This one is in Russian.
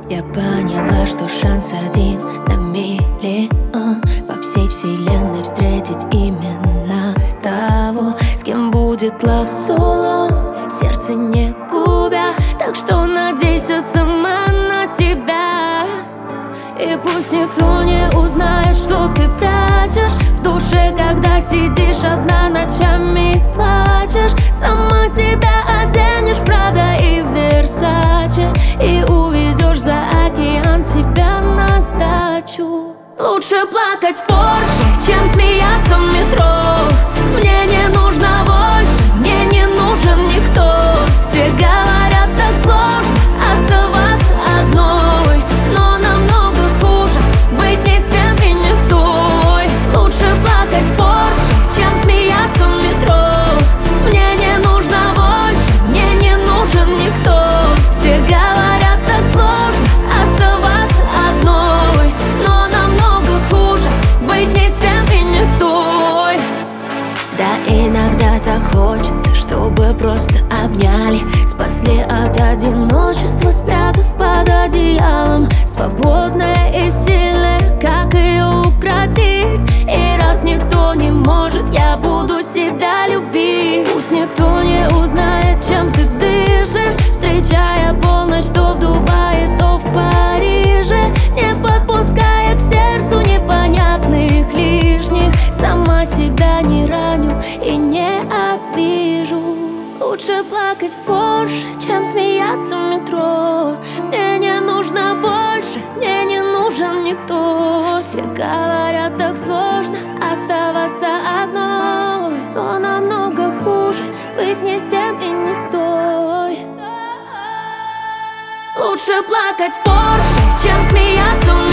Я поняла, что шанс один на миллион во всей вселенной встретить именно того, с кем будет love solo, сердце не губя. Так что надейся сама на себя. И пусть никто не узнает, что ты прячешь в душе, когда сидишь одна ночами плачешь. Сама себя оденешь в Прада и Версаче и увезешь за океан себя на сдачу. Лучше плакать в Порше, чем смеяться в метро. Мне не нужно больше, мне не нужен никто. Все говорят, так сложно оставаться одной, но намного хуже быть не с тем и не с той. Лучше плакать в Порше, чем смеяться в метро. Мне не нужно больше, мне не нужен никто. Все говорят, так сложно оставаться одной, но намного хуже быть не с тем и не с той. Да, иногда так хочется, чтобы просто обняли, спасли от одиночества, спрятав под одеялом. Свободная и сильная, как ее укротить? И раз никто не может, я буду себя любить. Пусть никто не узнает, чем ты дышишь, встречая полночь то в Дубае, то в Париже, не подпуская к сердцу непонятных лишних. Сама себя не раню и не обижу. Лучше плакать в Порше, чем смеяться в метро. Мне не нужно больше, мне не нужен никто. Все говорят, так сложно оставаться одной, но намного хуже быть не с тем и не с той. Лучше плакать в Порше, чем смеяться в